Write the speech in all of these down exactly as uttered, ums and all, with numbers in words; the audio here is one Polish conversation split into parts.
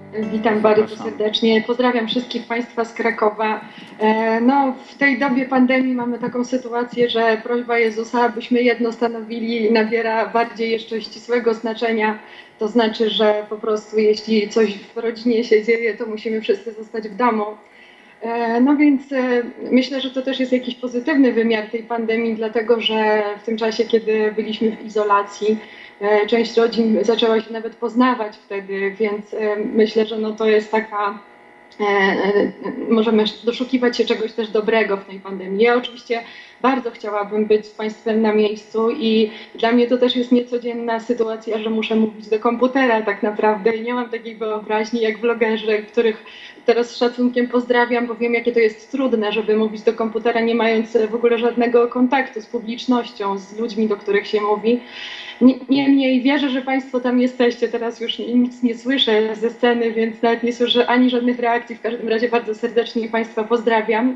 Witam bardzo serdecznie. Pozdrawiam wszystkich Państwa z Krakowa. No, w tej dobie pandemii mamy taką sytuację, że prośba Jezusa, abyśmy jedno stanowili, nabiera bardziej jeszcze ścisłego znaczenia. To znaczy, że po prostu jeśli coś w rodzinie się dzieje, to musimy wszyscy zostać w domu. No więc myślę, że to też jest jakiś pozytywny wymiar tej pandemii, dlatego że w tym czasie, kiedy byliśmy w izolacji, część rodzin zaczęła się nawet poznawać wtedy, więc myślę, że no to jest taka, możemy doszukiwać się czegoś też dobrego w tej pandemii. Ja oczywiście bardzo chciałabym być z Państwem na miejscu i dla mnie to też jest niecodzienna sytuacja, że muszę mówić do komputera tak naprawdę i nie mam takiej wyobraźni jak vlogerzy, których teraz z szacunkiem pozdrawiam, bo wiem, jakie to jest trudne, żeby mówić do komputera, nie mając w ogóle żadnego kontaktu z publicznością, z ludźmi, do których się mówi. Niemniej wierzę, że Państwo tam jesteście. Teraz już nic nie słyszę ze sceny, więc nawet nie słyszę ani żadnych reakcji. W każdym razie bardzo serdecznie Państwa pozdrawiam.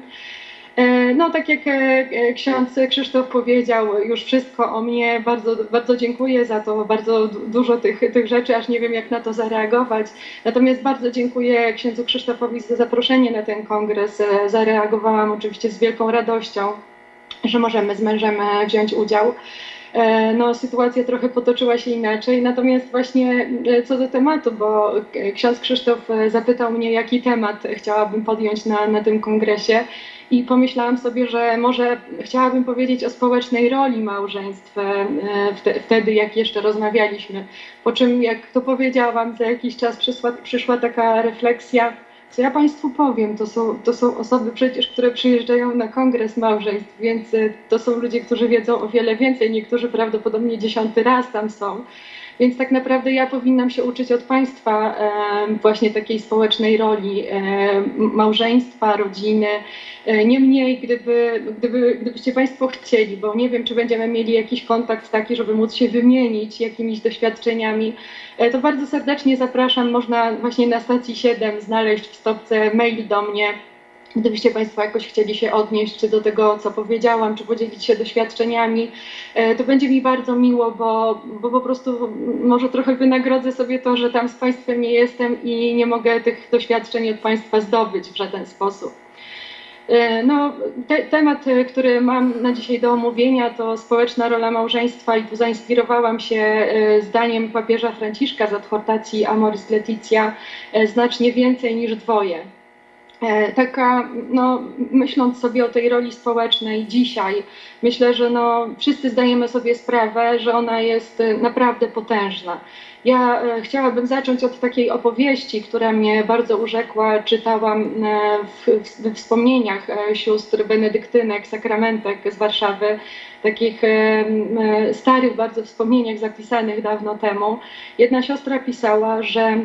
No, tak jak ksiądz Krzysztof powiedział już wszystko o mnie, bardzo, bardzo dziękuję za to, bardzo dużo tych, tych rzeczy, aż nie wiem jak na to zareagować. Natomiast bardzo dziękuję księdzu Krzysztofowi za zaproszenie na ten kongres. Zareagowałam oczywiście z wielką radością, że możemy z mężem wziąć udział. No, sytuacja trochę potoczyła się inaczej, natomiast właśnie co do tematu, bo ksiądz Krzysztof zapytał mnie, jaki temat chciałabym podjąć na, na tym kongresie i pomyślałam sobie, że może chciałabym powiedzieć o społecznej roli małżeństw wtedy, jak jeszcze rozmawialiśmy. Po czym, jak to powiedziałam, za jakiś czas przyszła, przyszła taka refleksja, co ja Państwu powiem, to są, to są osoby przecież, które przyjeżdżają na kongres małżeństw, więc to są ludzie, którzy wiedzą o wiele więcej, niektórzy prawdopodobnie dziesiąty raz tam są. Więc tak naprawdę ja powinnam się uczyć od Państwa e, właśnie takiej społecznej roli e, małżeństwa, rodziny. E, Niemniej, gdyby, gdyby, gdybyście Państwo chcieli, bo nie wiem, czy będziemy mieli jakiś kontakt taki, żeby móc się wymienić jakimiś doświadczeniami, e, to bardzo serdecznie zapraszam. Można właśnie na stacji siedem znaleźć w stopce mail do mnie. Gdybyście Państwo jakoś chcieli się odnieść czy do tego, co powiedziałam, czy podzielić się doświadczeniami, to będzie mi bardzo miło, bo, bo po prostu może trochę wynagrodzę sobie to, że tam z Państwem nie jestem i nie mogę tych doświadczeń od Państwa zdobyć w żaden sposób. No, te, temat, który mam na dzisiaj do omówienia, to społeczna rola małżeństwa i tu zainspirowałam się zdaniem papieża Franciszka z adhortacji Amoris Laetitia, znacznie więcej niż dwoje. Taka, no, myśląc sobie o tej roli społecznej dzisiaj, myślę, że no, wszyscy zdajemy sobie sprawę, że ona jest naprawdę potężna. Ja chciałabym zacząć od takiej opowieści, która mnie bardzo urzekła. Czytałam w, w wspomnieniach sióstr benedyktynek, sakramentek z Warszawy, takich starych bardzo wspomnieniach zapisanych dawno temu. Jedna siostra pisała, że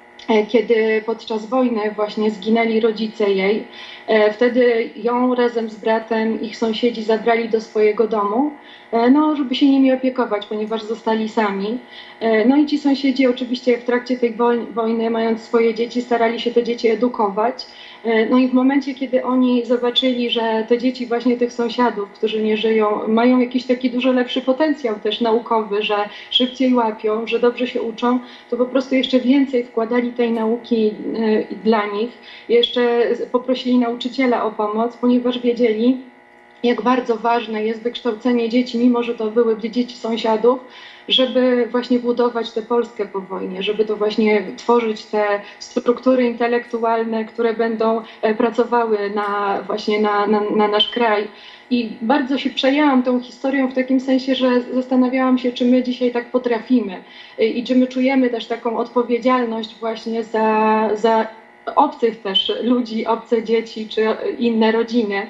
kiedy podczas wojny właśnie zginęli rodzice jej, wtedy ją razem z bratem ich sąsiedzi zabrali do swojego domu, no, żeby się nimi opiekować, ponieważ zostali sami. No i ci sąsiedzi oczywiście w trakcie tej wojny, mając swoje dzieci, starali się te dzieci edukować. No i w momencie, kiedy oni zobaczyli, że te dzieci właśnie tych sąsiadów, którzy nie żyją, mają jakiś taki dużo lepszy potencjał też naukowy, że szybciej łapią, że dobrze się uczą, to po prostu jeszcze więcej wkładali tej nauki dla nich. Jeszcze poprosili nauczyciela o pomoc, ponieważ wiedzieli, jak bardzo ważne jest wykształcenie dzieci, mimo że to były dzieci sąsiadów, żeby właśnie budować tę Polskę po wojnie, żeby to właśnie tworzyć te struktury intelektualne, które będą pracowały na, właśnie na, na, na nasz kraj. I bardzo się przejęłam tą historią w takim sensie, że zastanawiałam się, czy my dzisiaj tak potrafimy i czy my czujemy też taką odpowiedzialność właśnie za, za obcych też ludzi, obce dzieci czy inne rodziny.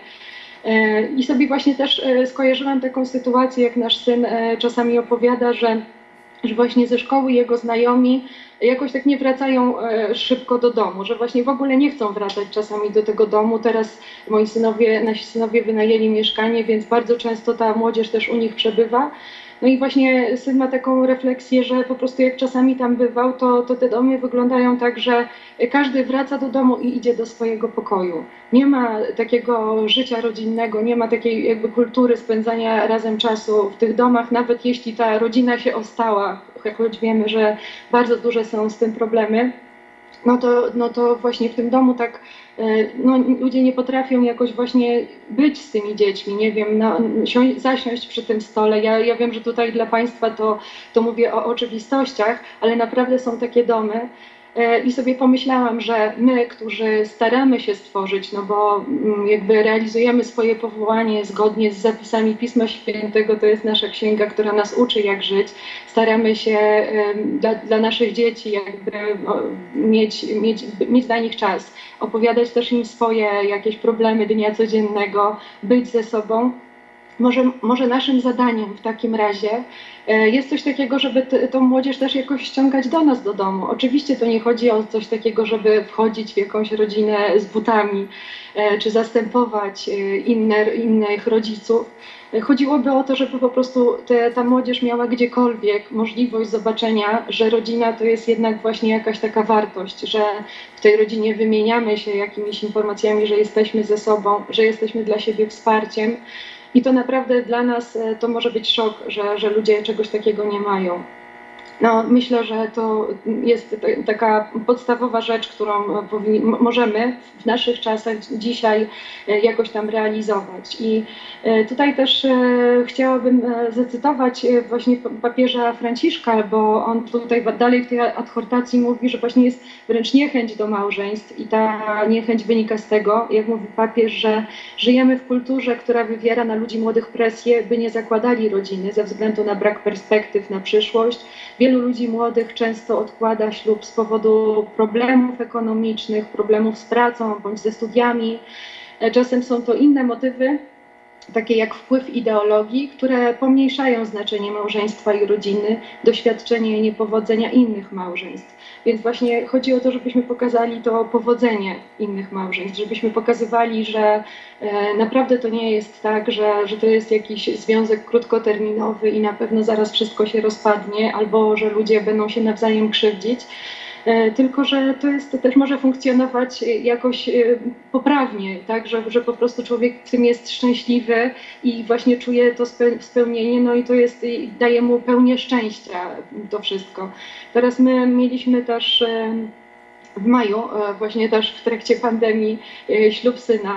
I sobie właśnie też skojarzyłam taką sytuację, jak nasz syn czasami opowiada, że, że właśnie ze szkoły jego znajomi jakoś tak nie wracają szybko do domu, że właśnie w ogóle nie chcą wracać czasami do tego domu. Teraz moi synowie, nasi synowie wynajęli mieszkanie, więc bardzo często ta młodzież też u nich przebywa. No i właśnie syn ma taką refleksję, że po prostu jak czasami tam bywał, to, to te domy wyglądają tak, że każdy wraca do domu i idzie do swojego pokoju. Nie ma takiego życia rodzinnego, nie ma takiej jakby kultury spędzania razem czasu w tych domach, nawet jeśli ta rodzina się ostała, choć wiemy, że bardzo duże są z tym problemy. no to, no to właśnie w tym domu tak no, ludzie nie potrafią jakoś właśnie być z tymi dziećmi, nie wiem, no, siąść, zasiąść przy tym stole. Ja, ja wiem, że tutaj dla Państwa to, to mówię o oczywistościach, ale naprawdę są takie domy. I sobie pomyślałam, że my, którzy staramy się stworzyć, no bo jakby realizujemy swoje powołanie zgodnie z zapisami Pisma Świętego, to jest nasza księga, która nas uczy, jak żyć. Staramy się dla, dla naszych dzieci jakby mieć, mieć, mieć dla nich czas, opowiadać też im swoje jakieś problemy dnia codziennego, być ze sobą. Może, może naszym zadaniem w takim razie jest coś takiego, żeby t, tą młodzież też jakoś ściągać do nas do domu. Oczywiście to nie chodzi o coś takiego, żeby wchodzić w jakąś rodzinę z butami, czy zastępować inne, innych rodziców. Chodziłoby o to, żeby po prostu te, ta młodzież miała gdziekolwiek możliwość zobaczenia, że rodzina to jest jednak właśnie jakaś taka wartość, że w tej rodzinie wymieniamy się jakimiś informacjami, że jesteśmy ze sobą, że jesteśmy dla siebie wsparciem. I to naprawdę dla nas to może być szok, że, że ludzie czegoś takiego nie mają. No, myślę, że to jest taka podstawowa rzecz, którą powinni, możemy w naszych czasach dzisiaj jakoś tam realizować. I tutaj też chciałabym zacytować właśnie papieża Franciszka, bo on tutaj dalej w tej adhortacji mówi, że właśnie jest wręcz niechęć do małżeństw i ta niechęć wynika z tego, jak mówi papież, że żyjemy w kulturze, która wywiera na ludzi młodych presję, by nie zakładali rodziny ze względu na brak perspektyw na przyszłość. Wielu ludzi młodych często odkłada ślub z powodu problemów ekonomicznych, problemów z pracą bądź ze studiami. Czasem są to inne motywy, takie jak wpływ ideologii, które pomniejszają znaczenie małżeństwa i rodziny, doświadczenie niepowodzenia innych małżeństw. Więc właśnie chodzi o to, żebyśmy pokazali to powodzenie innych małżeństw, żebyśmy pokazywali, że e, naprawdę to nie jest tak, że, że to jest jakiś związek krótkoterminowy i na pewno zaraz wszystko się rozpadnie, albo że ludzie będą się nawzajem krzywdzić. Tylko że to, jest, to też może funkcjonować jakoś poprawnie, tak? że, że po prostu człowiek w tym jest szczęśliwy i właśnie czuje to spełnienie, no i to jest, daje mu pełnię szczęścia to wszystko. Teraz my mieliśmy też w maju, właśnie też w trakcie pandemii, ślub syna.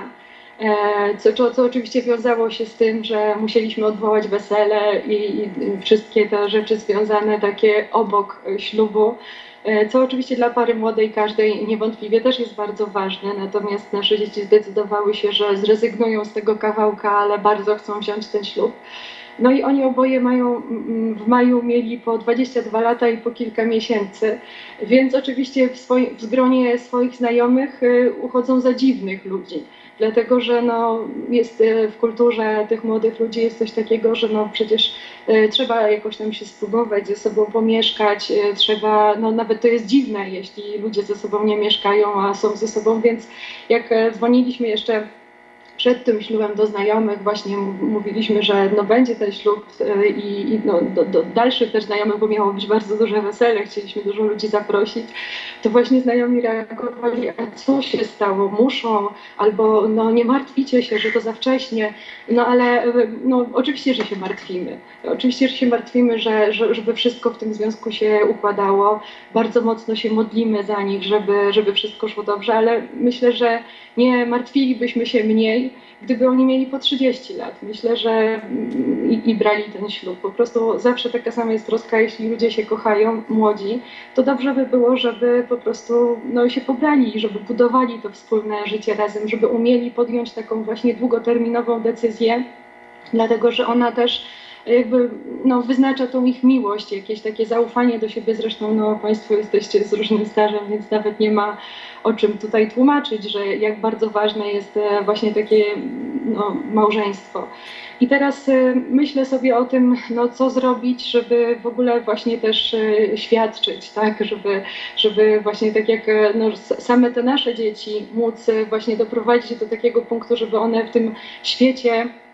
Co, co, co oczywiście wiązało się z tym, że musieliśmy odwołać wesele i, i wszystkie te rzeczy związane takie obok ślubu, co oczywiście dla pary młodej każdej niewątpliwie też jest bardzo ważne, natomiast nasze dzieci zdecydowały się, że zrezygnują z tego kawałka, ale bardzo chcą wziąć ten ślub. No i oni oboje mają, w maju mieli po dwadzieścia dwa lata i po kilka miesięcy, więc oczywiście w, swoim, w zgronie swoich znajomych uchodzą za dziwnych ludzi. Dlatego, że no, jest w kulturze tych młodych ludzi jest coś takiego, że no przecież e, trzeba jakoś tam się spróbować, ze sobą pomieszkać, e, trzeba, no nawet to jest dziwne, jeśli ludzie ze sobą nie mieszkają, a są ze sobą, więc jak e, dzwoniliśmy jeszcze przed tym ślubem do znajomych, właśnie mówiliśmy, że no będzie ten ślub i, i no, do, do dalszych też znajomych, bo miało być bardzo duże wesele, chcieliśmy dużo ludzi zaprosić, to właśnie znajomi reagowali, a co się stało, muszą, albo no nie martwicie się, że to za wcześnie, no ale no, oczywiście, że się martwimy, oczywiście, że się martwimy, że, że, żeby wszystko w tym związku się układało, bardzo mocno się modlimy za nich, żeby, żeby wszystko szło dobrze, ale myślę, że nie martwilibyśmy się mniej, gdyby oni mieli po trzydzieści lat. Myślę, że i, i brali ten ślub. Po prostu zawsze taka sama jest troska, jeśli ludzie się kochają, młodzi, to dobrze by było, żeby po prostu no, się pobrali, żeby budowali to wspólne życie razem, żeby umieli podjąć taką właśnie długoterminową decyzję, dlatego że ona też jakby no, wyznacza tą ich miłość, jakieś takie zaufanie do siebie. Zresztą no, Państwo jesteście z różnym stażem, więc nawet nie ma o czym tutaj tłumaczyć, że jak bardzo ważne jest właśnie takie no, małżeństwo. I teraz myślę sobie o tym, no, co zrobić, żeby w ogóle właśnie też świadczyć, tak, żeby, żeby właśnie tak jak no, same te nasze dzieci móc właśnie doprowadzić do takiego punktu, żeby one w tym świecie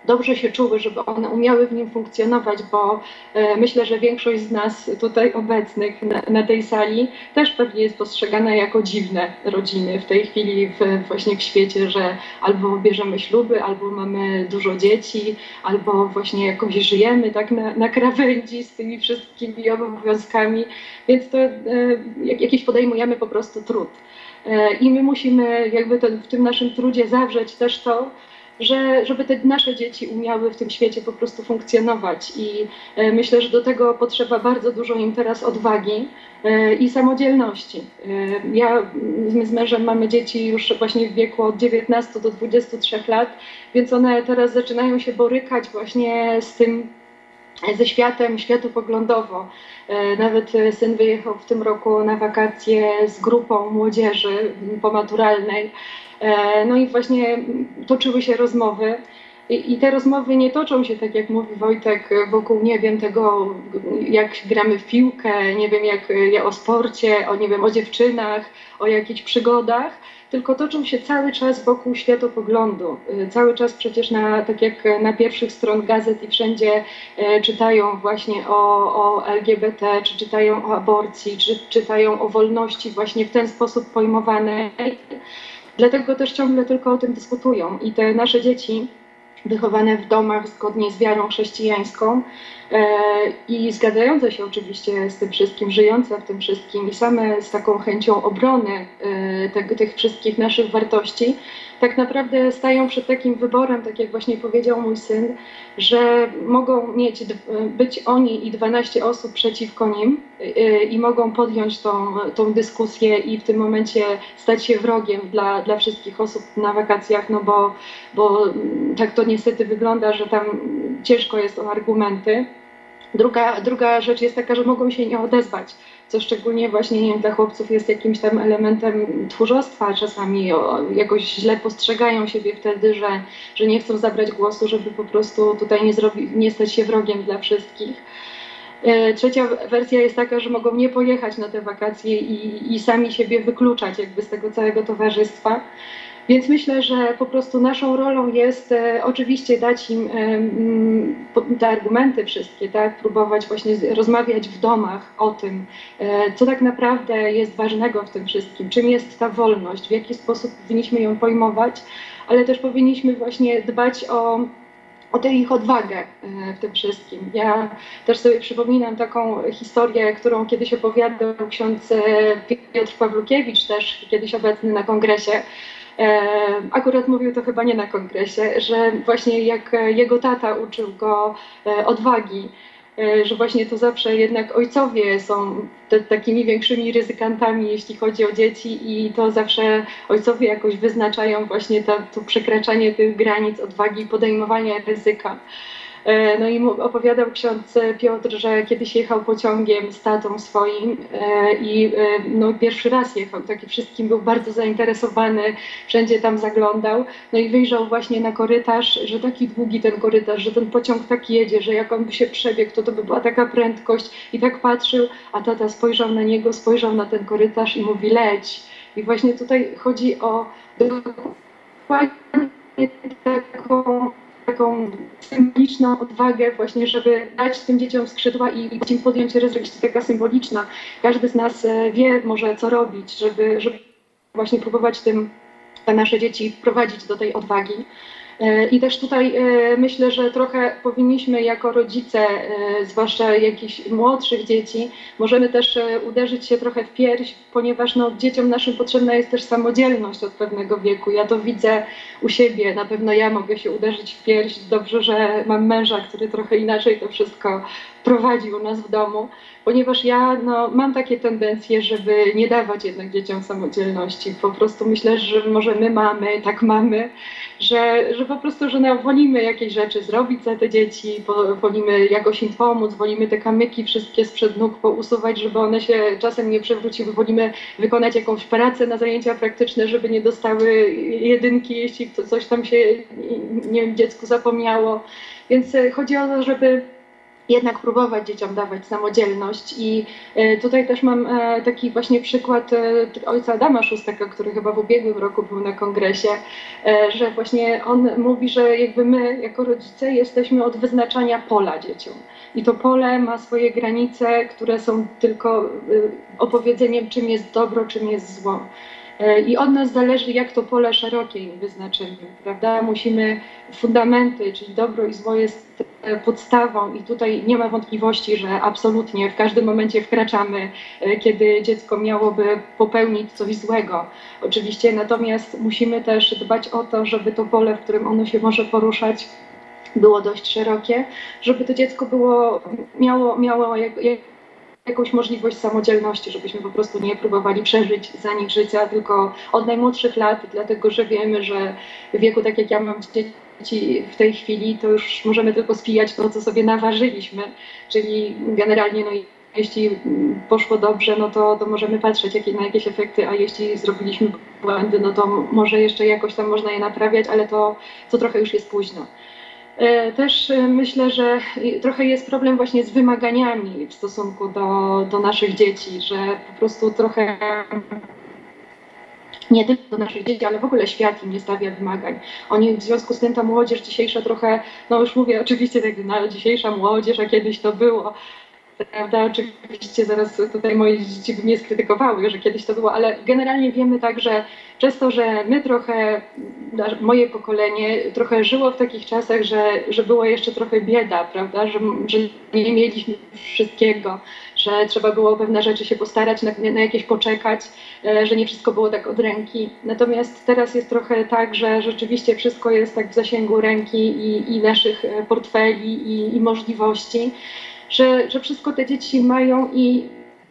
dobrze się czuły, żeby one umiały w nim funkcjonować, bo e, myślę, że większość z nas tutaj obecnych na, na tej sali też pewnie jest postrzegana jako dziwne rodziny w tej chwili w, właśnie w świecie, że albo bierzemy śluby, albo mamy dużo dzieci, albo właśnie jakoś żyjemy tak na, na krawędzi z tymi wszystkimi obowiązkami, więc to e, jakiś podejmujemy po prostu trud. E, I my musimy jakby ten, w tym naszym trudzie zawrzeć też to, że, żeby te nasze dzieci umiały w tym świecie po prostu funkcjonować. I e, myślę, że do tego potrzeba bardzo dużo im teraz odwagi e, i samodzielności. E, ja, my z mężem mamy dzieci już właśnie w wieku od dziewiętnastu do dwudziestu trzech lat, więc one teraz zaczynają się borykać właśnie z tym, ze światem światopoglądowo. Nawet syn wyjechał w tym roku na wakacje z grupą młodzieży pomaturalnej. No i właśnie toczyły się rozmowy. I te rozmowy nie toczą się, tak jak mówi Wojtek, wokół, nie wiem, tego, jak gramy w piłkę, nie wiem, jak, jak o sporcie, o, nie wiem, o dziewczynach, o jakichś przygodach, tylko toczą się cały czas wokół światopoglądu. Cały czas przecież, na, tak jak na pierwszych stron gazet i wszędzie e, czytają właśnie o, o L G B T, czy czytają o aborcji, czy czytają o wolności właśnie w ten sposób pojmowanej. Dlatego też ciągle tylko o tym dyskutują. I te nasze dzieci, wychowane w domach zgodnie z wiarą chrześcijańską e, i zgadzające się oczywiście z tym wszystkim, żyjące w tym wszystkim i same z taką chęcią obrony e, te, tych wszystkich naszych wartości, tak naprawdę stają przed takim wyborem, tak jak właśnie powiedział mój syn, że mogą mieć, być oni i dwanaście osób przeciwko nim e, i mogą podjąć tą, tą dyskusję i w tym momencie stać się wrogiem dla, dla wszystkich osób na wakacjach, no bo, bo tak to niestety wygląda, że tam ciężko jest o argumenty. Druga, druga rzecz jest taka, że mogą się nie odezwać, co szczególnie właśnie, nie wiem, dla chłopców jest jakimś tam elementem tchórzostwa, czasami o, jakoś źle postrzegają siebie wtedy, że, że nie chcą zabrać głosu, żeby po prostu tutaj nie, zrobi, nie stać się wrogiem dla wszystkich. Trzecia wersja jest taka, że mogą nie pojechać na te wakacje i, i sami siebie wykluczać jakby z tego całego towarzystwa. Więc myślę, że po prostu naszą rolą jest e, oczywiście dać im e, te argumenty wszystkie, tak? Próbować właśnie z, rozmawiać w domach o tym, e, co tak naprawdę jest ważnego w tym wszystkim, czym jest ta wolność, w jaki sposób powinniśmy ją pojmować, ale też powinniśmy właśnie dbać o o tę ich odwagę w tym wszystkim. Ja też sobie przypominam taką historię, którą kiedyś opowiadał ksiądz Piotr Pawlukiewicz, też kiedyś obecny na kongresie. Akurat mówił to chyba nie na kongresie, że właśnie jak jego tata uczył go odwagi, że właśnie to zawsze jednak ojcowie są te, takimi większymi ryzykantami, jeśli chodzi o dzieci, i to zawsze ojcowie jakoś wyznaczają właśnie to, to przekraczanie tych granic odwagi i podejmowania ryzyka. No i opowiadał ksiądz Piotr, że kiedyś jechał pociągiem z tatą swoim i no, pierwszy raz jechał, taki wszystkim był bardzo zainteresowany, wszędzie tam zaglądał, no i wyjrzał właśnie na korytarz, że taki długi ten korytarz, że ten pociąg tak jedzie, że jak on by się przebiegł, to to by była taka prędkość, i tak patrzył, a tata spojrzał na niego, spojrzał na ten korytarz i mówi: leć. I właśnie tutaj chodzi o dokładnie taką taką symboliczną odwagę właśnie, żeby dać tym dzieciom skrzydła i im podjąć ryzyko, taka symboliczna. Każdy z nas wie może, co robić, żeby, żeby właśnie próbować tym te nasze dzieci prowadzić do tej odwagi. I też tutaj myślę, że trochę powinniśmy jako rodzice, zwłaszcza jakichś młodszych dzieci, możemy też uderzyć się trochę w pierś, ponieważ no, dzieciom naszym potrzebna jest też samodzielność od pewnego wieku. Ja to widzę u siebie, na pewno ja mogę się uderzyć w pierś. Dobrze, że mam męża, który trochę inaczej to wszystko prowadzi u nas w domu, ponieważ ja no, mam takie tendencje, żeby nie dawać jednak dzieciom samodzielności. Po prostu myślę, że może my mamy, tak mamy, że, że po prostu, że no, wolimy jakieś rzeczy zrobić za te dzieci, wolimy jakoś im pomóc, wolimy te kamyki wszystkie sprzed nóg pousuwać, żeby one się czasem nie przewróciły, wolimy wykonać jakąś pracę na zajęcia praktyczne, żeby nie dostały jedynki, jeśli coś tam się, nie wiem, dziecku zapomniało. Więc chodzi o to, żeby jednak próbować dzieciom dawać samodzielność i tutaj też mam taki właśnie przykład ojca Adama Szóstego, który chyba w ubiegłym roku był na kongresie, że właśnie on mówi, że jakby my jako rodzice jesteśmy od wyznaczania pola dzieciom i to pole ma swoje granice, które są tylko opowiedzeniem, czym jest dobro, czym jest zło. I od nas zależy, jak to pole szerokie im wyznaczymy, prawda? Musimy fundamenty, czyli dobro i zło jest podstawą i tutaj nie ma wątpliwości, że absolutnie w każdym momencie wkraczamy, kiedy dziecko miałoby popełnić coś złego. Oczywiście, natomiast musimy też dbać o to, żeby to pole, w którym ono się może poruszać, było dość szerokie, żeby to dziecko było, miało, miało jak, jak jakąś możliwość samodzielności, żebyśmy po prostu nie próbowali przeżyć za nich życia, tylko od najmłodszych lat, dlatego że wiemy, że w wieku tak jak ja mam dzieci w tej chwili, to już możemy tylko spijać to, co sobie naważyliśmy, czyli generalnie no, jeśli poszło dobrze, no to, to możemy patrzeć jakie, na jakieś efekty, a jeśli zrobiliśmy błędy, no to może jeszcze jakoś tam można je naprawiać, ale to, to trochę już jest późno. Też myślę, że trochę jest problem właśnie z wymaganiami w stosunku do, do naszych dzieci, że po prostu trochę nie tylko do naszych dzieci, ale w ogóle świat im nie stawia wymagań. Oni w związku z tym ta młodzież dzisiejsza trochę, no już mówię oczywiście tak, no, dzisiejsza młodzież, a kiedyś to było. Prawda, oczywiście zaraz tutaj moje dzieci by mnie skrytykowały, że kiedyś to było, ale generalnie wiemy tak, że przez to, że my trochę, moje pokolenie trochę żyło w takich czasach, że, że było jeszcze trochę bieda, prawda, że, że nie mieliśmy wszystkiego, że trzeba było o pewne rzeczy się postarać, na, na jakieś poczekać, że nie wszystko było tak od ręki. Natomiast teraz jest trochę tak, że rzeczywiście wszystko jest tak w zasięgu ręki i, i naszych portfeli i, i możliwości. Że, że wszystko te dzieci mają i,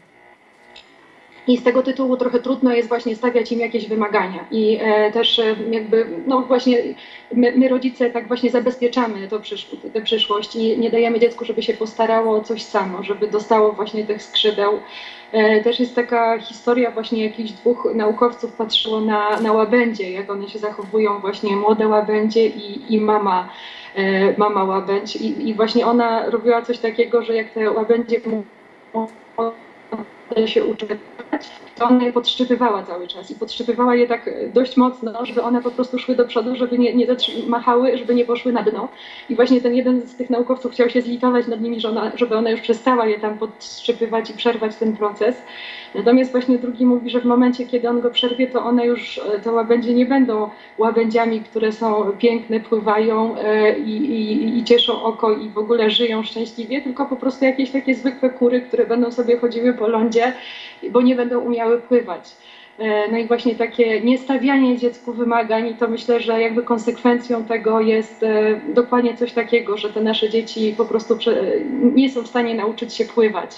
i z tego tytułu trochę trudno jest właśnie stawiać im jakieś wymagania. I e, też e, jakby, no właśnie my, my rodzice tak właśnie zabezpieczamy to przysz tę przyszłość i nie dajemy dziecku, żeby się postarało o coś samo, żeby dostało właśnie tych skrzydeł. E, też jest taka historia właśnie jakichś dwóch naukowców patrzyło na, na łabędzie, jak one się zachowują, właśnie młode łabędzie i, i mama. mama łabędź i, i właśnie ona robiła coś takiego, że jak te łabędzie się uczyły, to ona je podszczypywała cały czas i podszczypywała je tak dość mocno, żeby one po prostu szły do przodu, żeby nie, nie machały, żeby nie poszły na dno. I właśnie ten jeden z tych naukowców chciał się zlitować nad nimi, że ona, żeby ona już przestała je tam podszczypywać i przerwać ten proces. Natomiast właśnie drugi mówi, że w momencie, kiedy on go przerwie, to one już, te łabędzie nie będą łabędziami, które są piękne, pływają i, i, i cieszą oko i w ogóle żyją szczęśliwie, tylko po prostu jakieś takie zwykłe kury, które będą sobie chodziły po lądzie, bo nie będą umiały pływać. No i właśnie takie niestawianie dziecku wymagań, i to myślę, że jakby konsekwencją tego jest dokładnie coś takiego, że te nasze dzieci po prostu nie są w stanie nauczyć się pływać.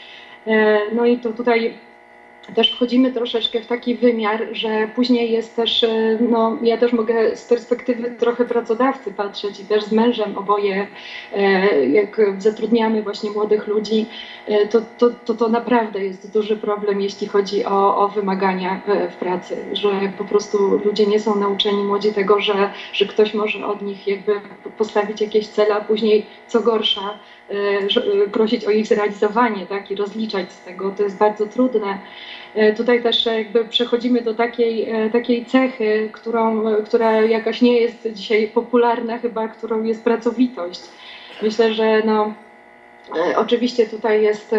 No i to tutaj też wchodzimy troszeczkę w taki wymiar, że później jest też, no ja też mogę z perspektywy trochę pracodawcy patrzeć i też z mężem oboje, jak zatrudniamy właśnie młodych ludzi, to to, to, to naprawdę jest duży problem, jeśli chodzi o, o wymagania w pracy, że po prostu ludzie nie są nauczeni, młodzi, tego, że, że ktoś może od nich jakby postawić jakieś cele, a później co gorsza, prosić o ich zrealizowanie, tak, i rozliczać z tego. To jest bardzo trudne. Tutaj też jakby przechodzimy do takiej, takiej cechy, którą, która jakaś nie jest dzisiaj popularna chyba, którą jest pracowitość. Myślę, że no, oczywiście tutaj jest,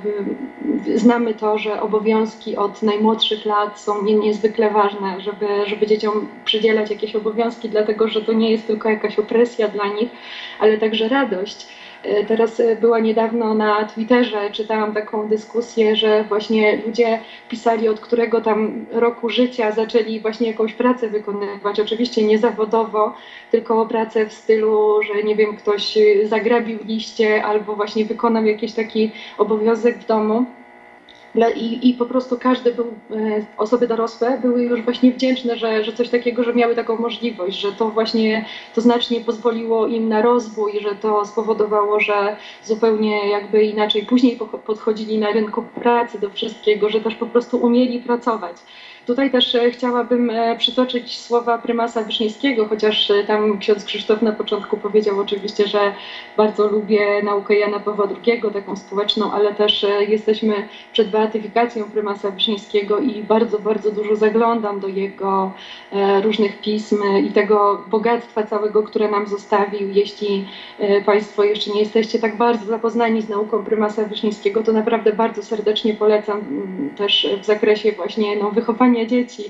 znamy to, że obowiązki od najmłodszych lat są niezwykle ważne, żeby, żeby dzieciom przydzielać jakieś obowiązki, dlatego że to nie jest tylko jakaś opresja dla nich, ale także radość. Teraz była niedawno na Twitterze, czytałam taką dyskusję, że właśnie ludzie pisali, od którego tam roku życia zaczęli właśnie jakąś pracę wykonywać. Oczywiście nie zawodowo, tylko pracę w stylu, że nie wiem, ktoś zagrabił liście albo właśnie wykonał jakiś taki obowiązek w domu. I, I po prostu każdy był, osoby dorosłe były już właśnie wdzięczne, że, że coś takiego, że miały taką możliwość, że to właśnie to znacznie pozwoliło im na rozwój, że to spowodowało, że zupełnie jakby inaczej później podchodzili na rynku pracy do wszystkiego, że też po prostu umieli pracować. Tutaj też chciałabym przytoczyć słowa prymasa Wyszniewskiego, chociaż tam ksiądz Krzysztof na początku powiedział oczywiście, że bardzo lubię naukę Jana Pawła drugiego, taką społeczną, ale też jesteśmy przed beatyfikacją prymasa Wyszniewskiego i bardzo, bardzo dużo zaglądam do jego różnych pism i tego bogactwa całego, które nam zostawił. Jeśli Państwo jeszcze nie jesteście tak bardzo zapoznani z nauką prymasa Wyszniewskiego, to naprawdę bardzo serdecznie polecam też w zakresie właśnie no, wychowania dzieci,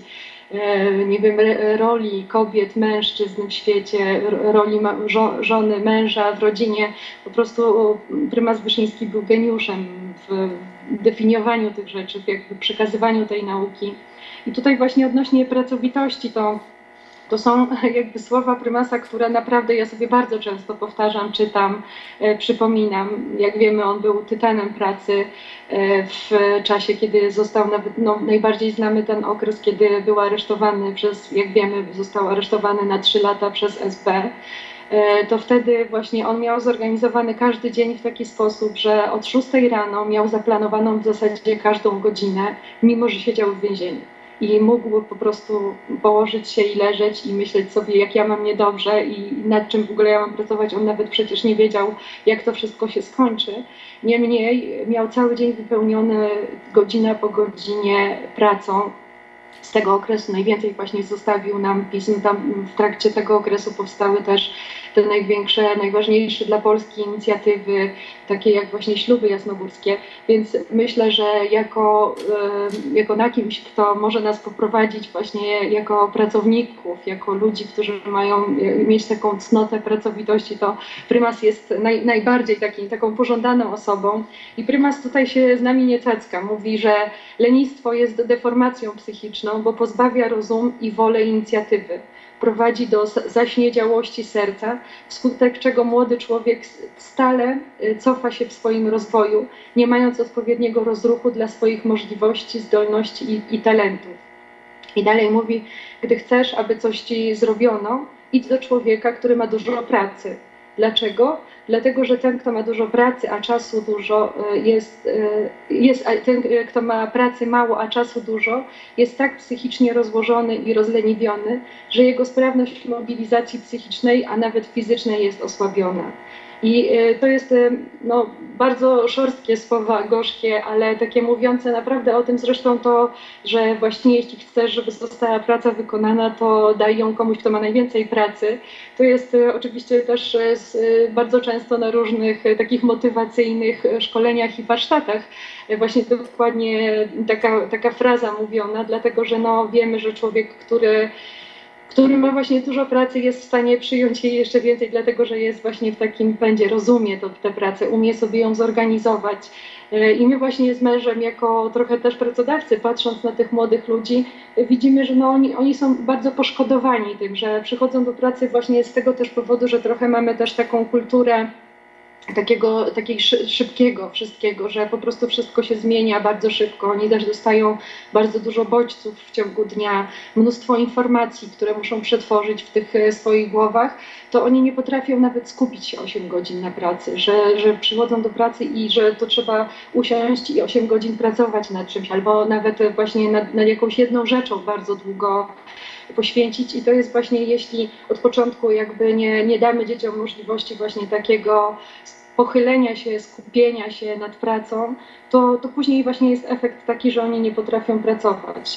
nie wiem, roli kobiet, mężczyzn w świecie, roli żony, męża w rodzinie. Po prostu prymas Wyszyński był geniuszem w definiowaniu tych rzeczy, w jakby przekazywaniu tej nauki. I tutaj właśnie odnośnie pracowitości, to To są jakby słowa prymasa, które naprawdę ja sobie bardzo często powtarzam, czytam, e, przypominam. Jak wiemy, on był tytanem pracy e, w czasie, kiedy został, nawet, no, najbardziej znamy ten okres, kiedy był aresztowany przez, jak wiemy, został aresztowany na trzy lata przez S B. E, to wtedy właśnie on miał zorganizowany każdy dzień w taki sposób, że od szóstej rano miał zaplanowaną w zasadzie każdą godzinę, mimo że siedział w więzieniu. I mógł po prostu położyć się i leżeć i myśleć sobie, jak ja mam niedobrze i nad czym w ogóle ja mam pracować. On nawet przecież nie wiedział, jak to wszystko się skończy. Niemniej miał cały dzień wypełniony godzina po godzinie pracą. Z tego okresu najwięcej właśnie zostawił nam pism. Tam w trakcie tego okresu powstały też te największe, najważniejsze dla Polski inicjatywy, takie jak właśnie śluby jasnogórskie. Więc myślę, że jako, jako na kimś, kto może nas poprowadzić właśnie jako pracowników, jako ludzi, którzy mają mieć taką cnotę pracowitości, to prymas jest naj, najbardziej taki, taką pożądaną osobą. I prymas tutaj się z nami nie cacka. Mówi, że lenistwo jest deformacją psychiczną, bo pozbawia rozum i wolę inicjatywy. Prowadzi do zaśniedziałości serca, wskutek czego młody człowiek stale cofa się w swoim rozwoju, nie mając odpowiedniego rozruchu dla swoich możliwości, zdolności i, i talentów. I dalej mówi, gdy chcesz, aby coś ci zrobiono, idź do człowieka, który ma dużo pracy. Dlaczego? Dlatego, że ten, kto ma dużo pracy, a czasu dużo, jest, jest ten, kto ma pracy mało, a czasu dużo, jest tak psychicznie rozłożony i rozleniwiony, że jego sprawność mobilizacji psychicznej, a nawet fizycznej jest osłabiona. I to jest no, bardzo szorstkie słowa, gorzkie, ale takie mówiące naprawdę o tym zresztą to, że właśnie jeśli chcesz, żeby została praca wykonana, to daj ją komuś, kto ma najwięcej pracy. To jest oczywiście też bardzo często na różnych takich motywacyjnych szkoleniach i warsztatach właśnie dokładnie taka, taka fraza mówiona, dlatego że no, wiemy, że człowiek, który który ma właśnie dużo pracy, jest w stanie przyjąć jej jeszcze więcej, dlatego że jest właśnie w takim pędzie, rozumie to, tę pracę, umie sobie ją zorganizować. I my właśnie z mężem, jako trochę też pracodawcy, patrząc na tych młodych ludzi, widzimy, że no oni, oni są bardzo poszkodowani tym, że przychodzą do pracy właśnie z tego też powodu, że trochę mamy też taką kulturę takiego, takiego szybkiego wszystkiego, że po prostu wszystko się zmienia bardzo szybko. Oni też dostają bardzo dużo bodźców w ciągu dnia, mnóstwo informacji, które muszą przetworzyć w tych swoich głowach, to oni nie potrafią nawet skupić się osiem godzin na pracy, że, że przychodzą do pracy i że to trzeba usiąść i osiem godzin pracować nad czymś, albo nawet właśnie nad, nad jakąś jedną rzeczą bardzo długo poświęcić. I to jest właśnie, jeśli od początku jakby nie, nie damy dzieciom możliwości właśnie takiego pochylenia się, skupienia się nad pracą, to, to później właśnie jest efekt taki, że oni nie potrafią pracować.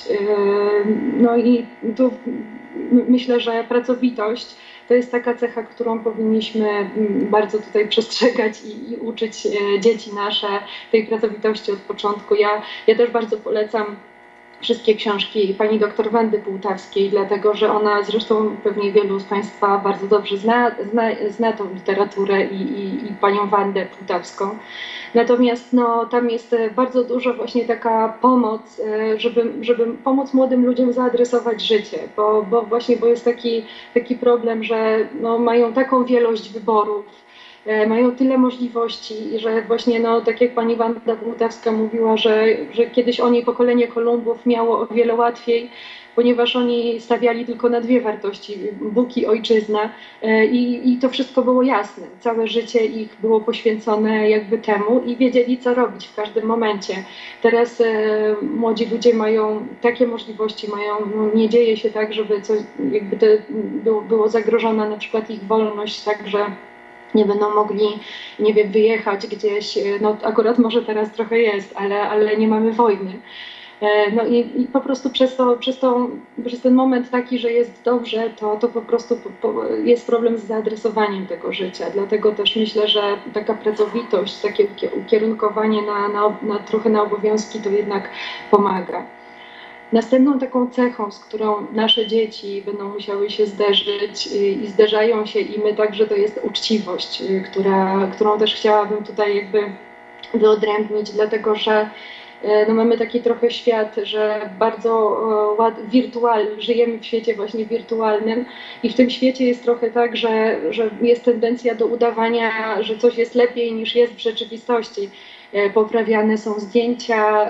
No i tu myślę, że pracowitość to jest taka cecha, którą powinniśmy bardzo tutaj przestrzegać i, i uczyć dzieci nasze tej pracowitości od początku. Ja, ja też bardzo polecam wszystkie książki pani doktor Wandy Półtawskiej, dlatego że ona, zresztą pewnie wielu z Państwa bardzo dobrze zna, zna, zna tą literaturę i, i, i panią Wandę Półtawską. Natomiast no, tam jest bardzo dużo właśnie taka pomoc, żeby, żeby pomóc młodym ludziom zaadresować życie, bo, bo właśnie bo jest taki, taki problem, że no, mają taką wielość wyborów, mają tyle możliwości i że właśnie, no, tak jak pani Wanda Błutawska mówiła, że, że kiedyś oni, pokolenie Kolumbów, miało o wiele łatwiej, ponieważ oni stawiali tylko na dwie wartości, Bóg i ojczyzna, i, i to wszystko było jasne. Całe życie ich było poświęcone jakby temu i wiedzieli, co robić w każdym momencie. Teraz e, młodzi ludzie mają takie możliwości, mają, no, nie dzieje się tak, żeby coś, jakby to było, było zagrożona na przykład ich wolność, tak, że nie będą mogli, nie wiem, wyjechać gdzieś, no akurat może teraz trochę jest, ale, ale nie mamy wojny. No i, i po prostu przez, to, przez, to, przez ten moment taki, że jest dobrze, to, to po prostu po, po jest problem z zaadresowaniem tego życia. Dlatego też myślę, że taka pracowitość, takie ukierunkowanie na, na, na trochę na obowiązki to jednak pomaga. Następną taką cechą, z którą nasze dzieci będą musiały się zderzyć i zderzają się i my także, to jest uczciwość, która, którą też chciałabym tutaj jakby wyodrębnić, dlatego że no mamy taki trochę świat, że bardzo wirtualny, żyjemy w świecie właśnie wirtualnym i w tym świecie jest trochę tak, że, że jest tendencja do udawania, że coś jest lepiej niż jest w rzeczywistości. Poprawiane są zdjęcia,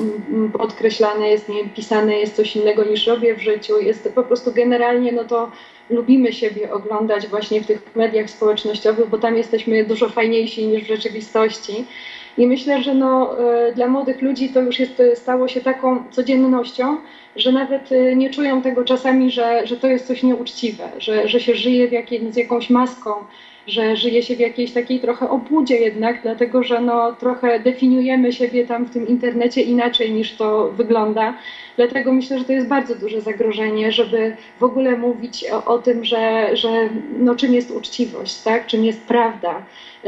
podkreślane jest, nie wiem, pisane jest coś innego niż robię w życiu. Jest po prostu generalnie, no to lubimy siebie oglądać właśnie w tych mediach społecznościowych, bo tam jesteśmy dużo fajniejsi niż w rzeczywistości. I myślę, że no, dla młodych ludzi to już jest, stało się taką codziennością, że nawet nie czują tego czasami, że, że to jest coś nieuczciwe, że, że się żyje w jakiej, z jakąś maską, że żyje się w jakiejś takiej trochę obłudzie jednak, dlatego że no, trochę definiujemy siebie tam w tym internecie inaczej niż to wygląda. Dlatego myślę, że to jest bardzo duże zagrożenie, żeby w ogóle mówić o, o tym, że, że no, czym jest uczciwość, tak? Czym jest prawda,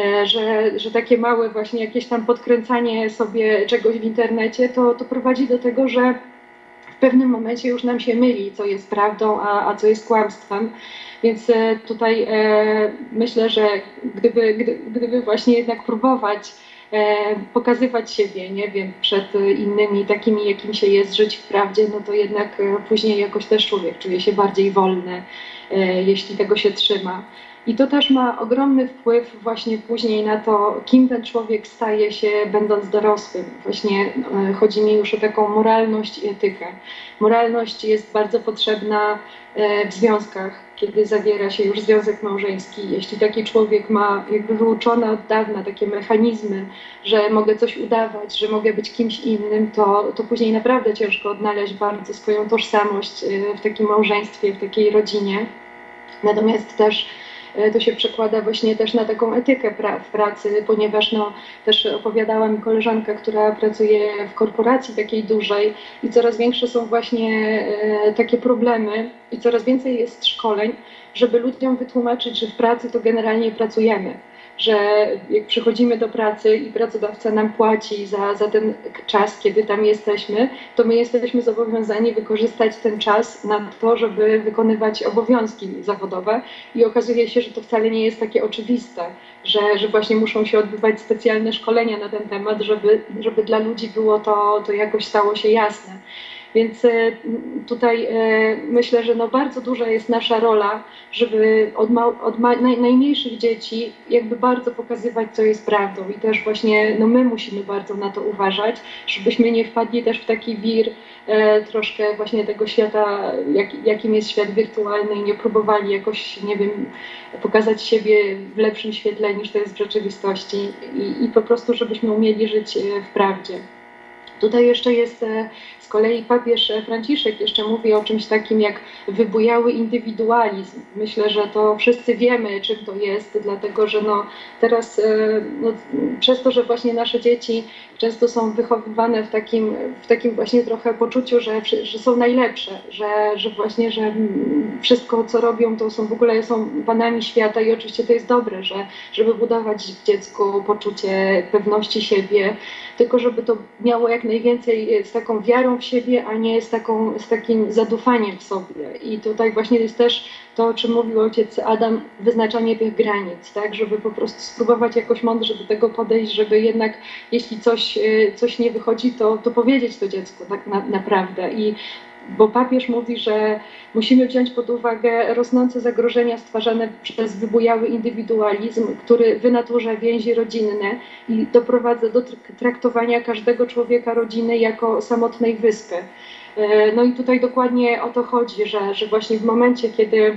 że, że takie małe właśnie jakieś tam podkręcanie sobie czegoś w internecie, to, to prowadzi do tego, że w pewnym momencie już nam się myli, co jest prawdą, a, a co jest kłamstwem. Więc tutaj e, myślę, że gdyby, gdy, gdyby właśnie jednak próbować e, pokazywać siebie, nie wiem, przed innymi takimi, jakim się jest, żyć w prawdzie, no to jednak później jakoś też człowiek czuje się bardziej wolny, e, jeśli tego się trzyma. I to też ma ogromny wpływ właśnie później na to, kim ten człowiek staje się, będąc dorosłym. Właśnie e, chodzi mi już o taką moralność i etykę. Moralność jest bardzo potrzebna e, w związkach, kiedy zawiera się już związek małżeński. Jeśli taki człowiek ma jakby wyuczone od dawna takie mechanizmy, że mogę coś udawać, że mogę być kimś innym, to, to później naprawdę ciężko odnaleźć bardzo swoją tożsamość e, w takim małżeństwie, w takiej rodzinie. Natomiast też to się przekłada właśnie też na taką etykę pra w pracy, ponieważ no, też opowiadała mi koleżanka, która pracuje w korporacji takiej dużej i coraz większe są właśnie e, takie problemy i coraz więcej jest szkoleń, żeby ludziom wytłumaczyć, że w pracy to generalnie pracujemy. Że jak przychodzimy do pracy i pracodawca nam płaci za, za ten czas, kiedy tam jesteśmy, to my jesteśmy zobowiązani wykorzystać ten czas na to, żeby wykonywać obowiązki zawodowe i okazuje się, że to wcale nie jest takie oczywiste, że, że właśnie muszą się odbywać specjalne szkolenia na ten temat, żeby, żeby dla ludzi było to, to jakoś stało się jasne. Więc tutaj myślę, że no bardzo duża jest nasza rola, żeby od, od naj najmniejszych dzieci jakby bardzo pokazywać, co jest prawdą i też właśnie no my musimy bardzo na to uważać, żebyśmy nie wpadli też w taki wir e, troszkę właśnie tego świata, jak, jakim jest świat wirtualny i nie próbowali jakoś, nie wiem, pokazać siebie w lepszym świetle niż to jest w rzeczywistości i, i po prostu, żebyśmy umieli żyć w prawdzie. Tutaj jeszcze jest z kolei papież Franciszek jeszcze mówi o czymś takim jak wybujały indywidualizm. Myślę, że to wszyscy wiemy, czym to jest, dlatego że no teraz no, przez to, że właśnie nasze dzieci często są wychowywane w takim, w takim właśnie trochę poczuciu, że, że są najlepsze, że, że właśnie, że wszystko co robią to są w ogóle są panami świata i oczywiście to jest dobre, że, żeby budować w dziecku poczucie pewności siebie, tylko żeby to miało jak najwięcej z taką wiarą w siebie, a nie z, taką, z takim zadufaniem w sobie. I tutaj właśnie jest też to, o czym mówił ojciec Adam, wyznaczanie tych granic, tak, żeby po prostu spróbować jakoś mądrze do tego podejść, żeby jednak jeśli coś, coś nie wychodzi, to, to powiedzieć to dziecku tak na, naprawdę. I bo papież mówi, że musimy wziąć pod uwagę rosnące zagrożenia stwarzane przez wybujały indywidualizm, który wynaturza więzi rodzinne i doprowadza do traktowania każdego człowieka rodziny jako samotnej wyspy. No i tutaj dokładnie o to chodzi, że, że właśnie w momencie, kiedy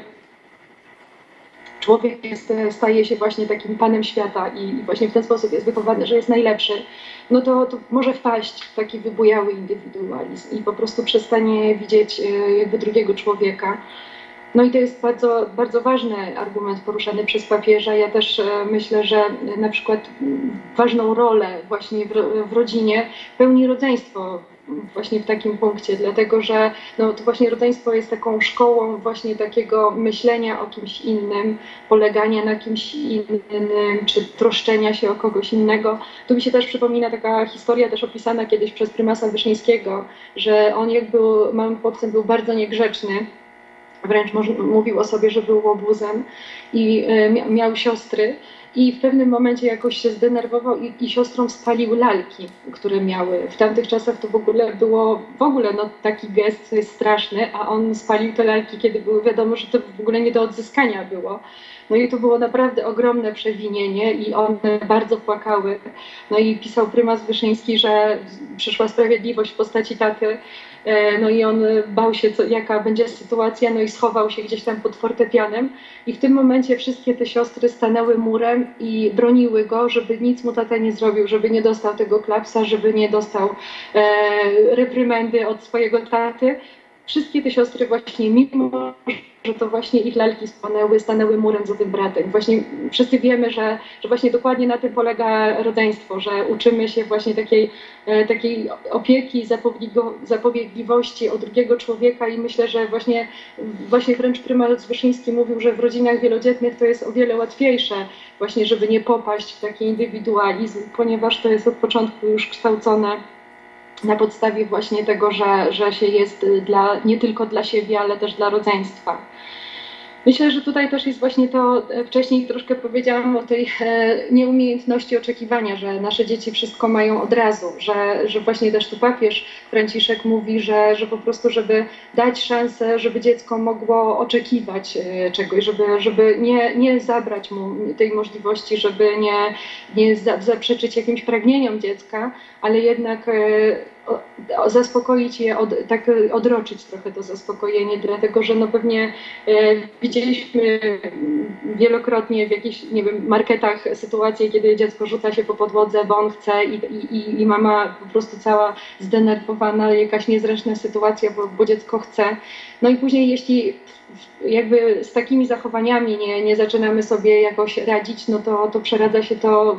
człowiek jest, staje się właśnie takim panem świata i właśnie w ten sposób jest wychowany, że jest najlepszy, no to, to może wpaść w taki wybujały indywidualizm i po prostu przestanie widzieć jakby drugiego człowieka. No i to jest bardzo, bardzo ważny argument poruszany przez papieża. Ja też myślę, że na przykład ważną rolę właśnie w, w rodzinie pełni rodzeństwo właśnie w takim punkcie, dlatego że no, to właśnie rodzeństwo jest taką szkołą właśnie takiego myślenia o kimś innym, polegania na kimś innym, czy troszczenia się o kogoś innego. Tu mi się też przypomina taka historia też opisana kiedyś przez prymasa Wyszyńskiego, że on jak był małym chłopcem był bardzo niegrzeczny, wręcz mówił o sobie, że był łobuzem i y, miał siostry. I w pewnym momencie jakoś się zdenerwował i, i siostrom spalił lalki, które miały. W tamtych czasach to w ogóle było, w ogóle no, taki gest jest straszny, a on spalił te lalki, kiedy było wiadomo, że to w ogóle nie do odzyskania było. No i to było naprawdę ogromne przewinienie i one bardzo płakały. No i pisał prymas Wyszyński, że przyszła sprawiedliwość w postaci taty. No i on bał się, co, jaka będzie sytuacja, no i schował się gdzieś tam pod fortepianem. I w tym momencie wszystkie te siostry stanęły murem i broniły go, żeby nic mu tata nie zrobił, żeby nie dostał tego klapsa, żeby nie dostał e, reprymendy od swojego taty. Wszystkie te siostry właśnie, mimo że to właśnie ich lalki spłonęły, stanęły murem za tym bratem. Właśnie wszyscy wiemy, że, że właśnie dokładnie na tym polega rodzeństwo, że uczymy się właśnie takiej, takiej opieki, zapobiegliwości o drugiego człowieka i myślę, że właśnie, właśnie wręcz prymas Wyszyński mówił, że w rodzinach wielodzietnych to jest o wiele łatwiejsze właśnie, żeby nie popaść w taki indywidualizm, ponieważ to jest od początku już kształcone na podstawie właśnie tego, że, że się jest dla, nie tylko dla siebie, ale też dla rodzeństwa. Myślę, że tutaj też jest właśnie to, wcześniej troszkę powiedziałam o tej nieumiejętności oczekiwania, że nasze dzieci wszystko mają od razu, że, że właśnie też tu papież Franciszek mówi, że, że po prostu, żeby dać szansę, żeby dziecko mogło oczekiwać czegoś, żeby, żeby nie, nie zabrać mu tej możliwości, żeby nie, nie zaprzeczyć jakimś pragnieniom dziecka, ale jednak zaspokoić je, od, tak odroczyć trochę to zaspokojenie, dlatego że no pewnie e, widzieliśmy wielokrotnie w jakichś, nie wiem, marketach sytuacje, kiedy dziecko rzuca się po podłodze, bo on chce i, i, i mama po prostu cała zdenerwowana, jakaś niezręczna sytuacja, bo, bo dziecko chce. No i później jeśli jakby z takimi zachowaniami nie, nie zaczynamy sobie jakoś radzić, no to, to przeradza się to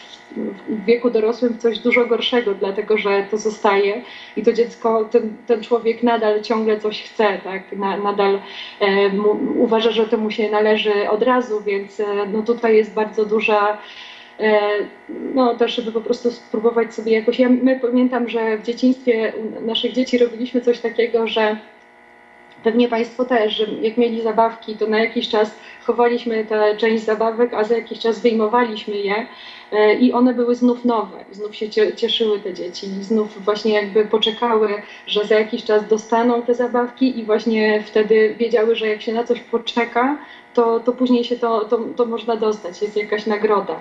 w wieku dorosłym w coś dużo gorszego, dlatego że to zostaje i to dziecko, ten, ten człowiek nadal ciągle coś chce, tak? Na, nadal e, mu, uważa, że to mu się należy od razu, więc e, no tutaj jest bardzo duża, e, no też żeby po prostu spróbować sobie jakoś, ja my pamiętam, że w dzieciństwie naszych dzieci robiliśmy coś takiego, że pewnie Państwo też, że jak mieli zabawki, to na jakiś czas chowaliśmy tę część zabawek, a za jakiś czas wyjmowaliśmy je i one były znów nowe. Znów się cieszyły te dzieci i znów właśnie jakby poczekały, że za jakiś czas dostaną te zabawki i właśnie wtedy wiedziały, że jak się na coś poczeka, to, to później się to, to, to można dostać, jest jakaś nagroda.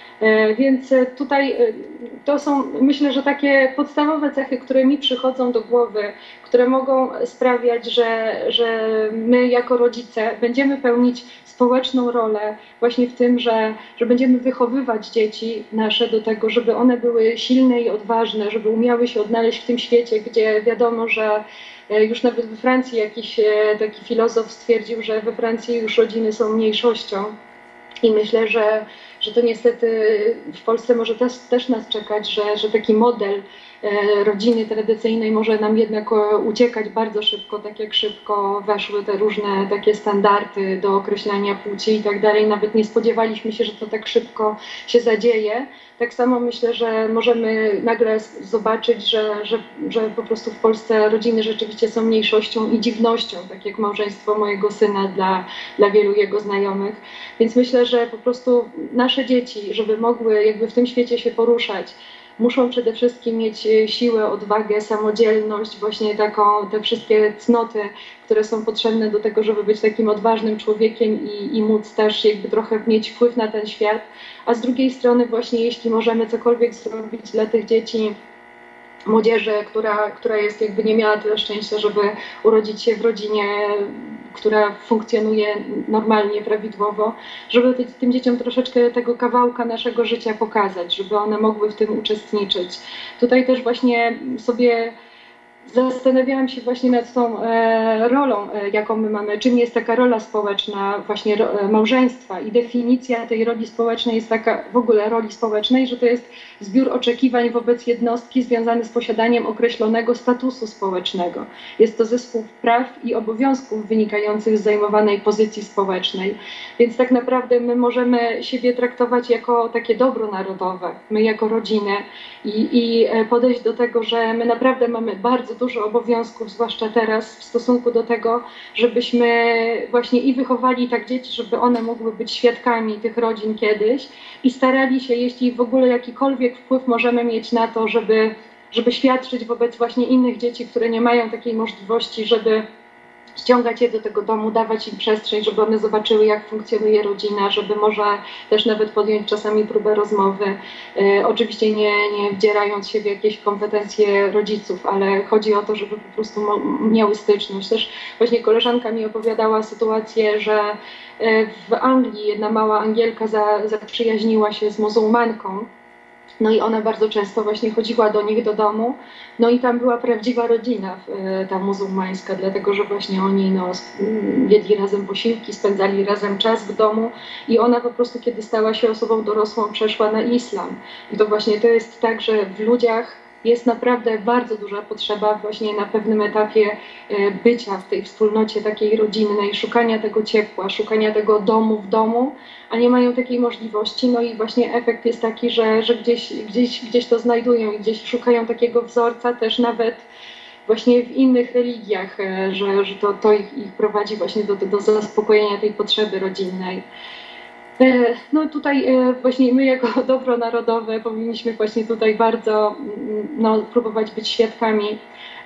Więc tutaj to są, myślę, że takie podstawowe cechy, które mi przychodzą do głowy, które mogą sprawiać, że, że my jako rodzice będziemy pełnić społeczną rolę właśnie w tym, że, że będziemy wychowywać dzieci nasze do tego, żeby one były silne i odważne, żeby umiały się odnaleźć w tym świecie, gdzie wiadomo, że już nawet we Francji jakiś taki filozof stwierdził, że we Francji już rodziny są mniejszością. I myślę, że, że to niestety w Polsce może też, też nas czekać, że, że taki model e, rodziny tradycyjnej może nam jednak uciekać bardzo szybko, tak jak szybko weszły te różne takie standardy do określania płci i tak dalej. Nawet nie spodziewaliśmy się, że to tak szybko się zadzieje. Tak samo myślę, że możemy nagle zobaczyć, że, że, że po prostu w Polsce rodziny rzeczywiście są mniejszością i dziwnością, tak jak małżeństwo mojego syna dla, dla wielu jego znajomych. Więc myślę, że po prostu nasze dzieci, żeby mogły jakby w tym świecie się poruszać, muszą przede wszystkim mieć siłę, odwagę, samodzielność, właśnie taką, te wszystkie cnoty, które są potrzebne do tego, żeby być takim odważnym człowiekiem i, i móc też jakby trochę mieć wpływ na ten świat. A z drugiej strony właśnie jeśli możemy cokolwiek zrobić dla tych dzieci, młodzieży, która, która jest jakby nie miała tyle szczęścia, żeby urodzić się w rodzinie, która funkcjonuje normalnie, prawidłowo, żeby tym dzieciom troszeczkę tego kawałka naszego życia pokazać, żeby one mogły w tym uczestniczyć. Tutaj też właśnie sobie zastanawiałam się właśnie nad tą e, rolą, e, jaką my mamy, czym jest taka rola społeczna właśnie ro, e, małżeństwa i definicja tej roli społecznej jest taka, w ogóle roli społecznej, że to jest zbiór oczekiwań wobec jednostki związany z posiadaniem określonego statusu społecznego. Jest to zespół praw i obowiązków wynikających z zajmowanej pozycji społecznej. Więc tak naprawdę my możemy siebie traktować jako takie dobro narodowe, my jako rodzinę i, i podejść do tego, że my naprawdę mamy bardzo dużo obowiązków, zwłaszcza teraz, w stosunku do tego, żebyśmy właśnie i wychowali tak dzieci, żeby one mogły być świadkami tych rodzin kiedyś i starali się, jeśli w ogóle jakikolwiek wpływ możemy mieć na to, żeby, żeby świadczyć wobec właśnie innych dzieci, które nie mają takiej możliwości, żeby ściągać je do tego domu, dawać im przestrzeń, żeby one zobaczyły, jak funkcjonuje rodzina, żeby może też nawet podjąć czasami próbę rozmowy. E, oczywiście nie, nie wdzierając się w jakieś kompetencje rodziców, ale chodzi o to, żeby po prostu miały styczność. Też właśnie koleżanka mi opowiadała sytuację, że w Anglii jedna mała Angielka za, zaprzyjaźniła się z muzułmanką. No i ona bardzo często właśnie chodziła do nich do domu, no i tam była prawdziwa rodzina, ta muzułmańska, dlatego że właśnie oni no, jedli razem posiłki, spędzali razem czas w domu i ona po prostu, kiedy stała się osobą dorosłą, przeszła na islam. I to właśnie to jest tak, że w ludziach jest naprawdę bardzo duża potrzeba właśnie na pewnym etapie bycia w tej wspólnocie takiej rodzinnej, szukania tego ciepła, szukania tego domu w domu, a nie mają takiej możliwości. No i właśnie efekt jest taki, że, że gdzieś, gdzieś, gdzieś to znajdują i gdzieś szukają takiego wzorca też nawet właśnie w innych religiach, że, że to, to ich, ich prowadzi właśnie do, do zaspokojenia tej potrzeby rodzinnej. No tutaj właśnie my jako dobro narodowe powinniśmy właśnie tutaj bardzo no, próbować być świadkami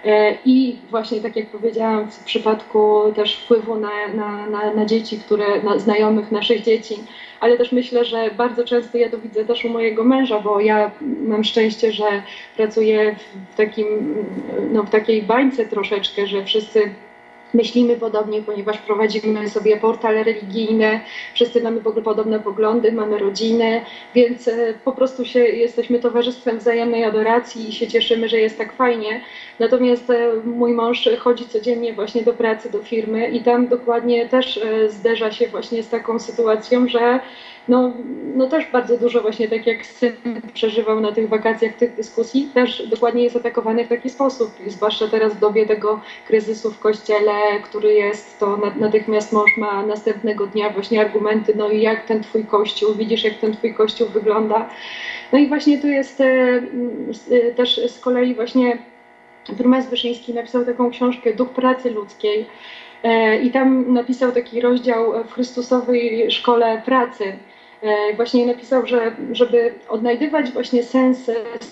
i właśnie tak jak powiedziałam w przypadku też wpływu na, na, na, na dzieci, które, na znajomych naszych dzieci, ale też myślę, że bardzo często ja to widzę też u mojego męża, bo ja mam szczęście, że pracuję w, takim, no, w takiej bańce troszeczkę, że wszyscy myślimy podobnie, ponieważ prowadzimy sobie portal religijny, wszyscy mamy w ogóle podobne poglądy, mamy rodziny, więc po prostu się, jesteśmy towarzystwem wzajemnej adoracji i się cieszymy, że jest tak fajnie. Natomiast mój mąż chodzi codziennie właśnie do pracy, do firmy i tam dokładnie też zderza się właśnie z taką sytuacją, że no, no też bardzo dużo właśnie tak jak syn przeżywał na tych wakacjach tych dyskusji, też dokładnie jest atakowany w taki sposób, i zwłaszcza teraz w dobie tego kryzysu w kościele, który jest, to natychmiast mąż ma następnego dnia właśnie argumenty, no i jak ten twój kościół, widzisz jak ten twój kościół wygląda. No i właśnie tu jest e, też z kolei właśnie Prymas Wyszyński napisał taką książkę Duch pracy ludzkiej e, i tam napisał taki rozdział w Chrystusowej Szkole Pracy. Właśnie napisał, że żeby odnajdywać właśnie sens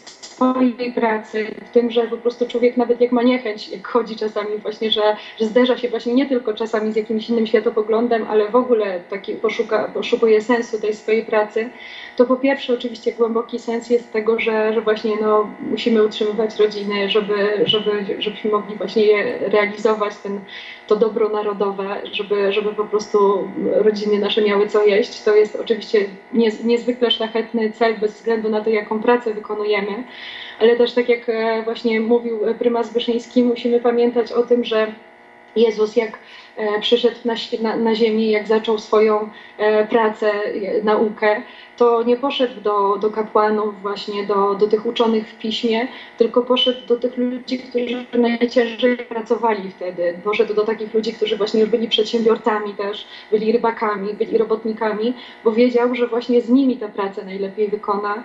swojej pracy, w tym, że po prostu człowiek nawet jak ma niechęć, jak chodzi czasami właśnie, że, że zderza się właśnie nie tylko czasami z jakimś innym światopoglądem, ale w ogóle taki poszuka, poszukuje sensu tej swojej pracy, to po pierwsze oczywiście głęboki sens jest tego, że, że właśnie no, musimy utrzymywać rodziny, żeby, żeby, żebyśmy mogli właśnie je realizować, ten, to dobro narodowe, żeby, żeby po prostu rodziny nasze miały co jeść. To jest oczywiście niez, niezwykle szlachetny cel bez względu na to, jaką pracę wykonujemy, ale też tak jak właśnie mówił prymas Wyszyński, musimy pamiętać o tym, że Jezus jak przyszedł na, na, na ziemię, jak zaczął swoją e, pracę, e, naukę, to nie poszedł do, do kapłanów, właśnie do, do tych uczonych w piśmie, tylko poszedł do tych ludzi, którzy najciężej pracowali wtedy. Poszedł do takich ludzi, którzy właśnie już byli przedsiębiorcami też, byli rybakami, byli robotnikami, bo wiedział, że właśnie z nimi tę pracę najlepiej wykona.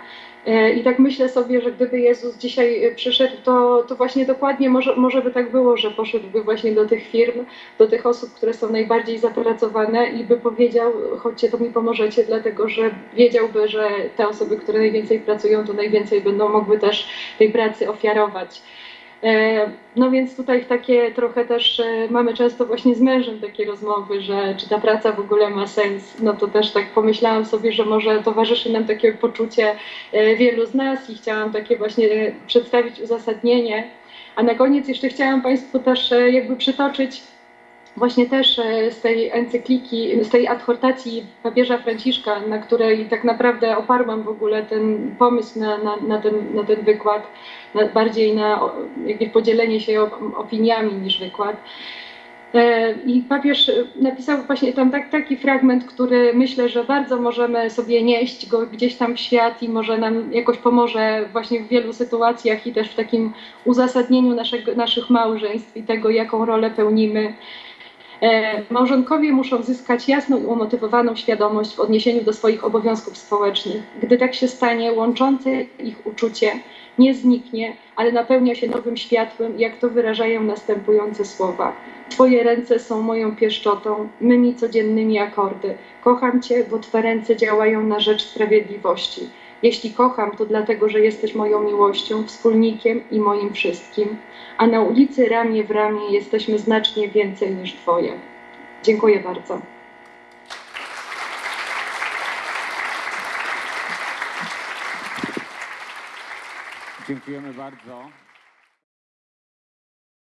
I tak myślę sobie, że gdyby Jezus dzisiaj przyszedł, to, to właśnie dokładnie może, może by tak było, że poszedłby właśnie do tych firm, do tych osób, osób, które są najbardziej zapracowane i by powiedział, chodźcie, to mi pomożecie, dlatego że wiedziałby, że te osoby, które najwięcej pracują, to najwięcej będą mogły też tej pracy ofiarować. No więc tutaj takie trochę też mamy często właśnie z mężem takie rozmowy, że czy ta praca w ogóle ma sens. No to też tak pomyślałam sobie, że może towarzyszy nam takie poczucie wielu z nas i chciałam takie właśnie przedstawić uzasadnienie. A na koniec jeszcze chciałam Państwu też jakby przytoczyć właśnie też z tej encykliki, z tej adhortacji papieża Franciszka, na której tak naprawdę oparłam w ogóle ten pomysł na, na, na, ten, na ten wykład, na, bardziej na jakieś podzielenie się opiniami niż wykład. I papież napisał właśnie tam tak, taki fragment, który myślę, że bardzo możemy sobie nieść go gdzieś tam w świat i może nam jakoś pomoże właśnie w wielu sytuacjach i też w takim uzasadnieniu naszego, naszych małżeństw i tego, jaką rolę pełnimy. Małżonkowie muszą zyskać jasną i umotywowaną świadomość w odniesieniu do swoich obowiązków społecznych. Gdy tak się stanie, łączące ich uczucie nie zniknie, ale napełnia się nowym światłem, jak to wyrażają następujące słowa. Twoje ręce są moją pieszczotą, mymi codziennymi akordy. Kocham Cię, bo Twe ręce działają na rzecz sprawiedliwości. Jeśli kocham, to dlatego, że jesteś moją miłością, wspólnikiem i moim wszystkim. A na ulicy ramię w ramię jesteśmy znacznie więcej niż dwoje. Dziękuję bardzo. Dziękujemy bardzo.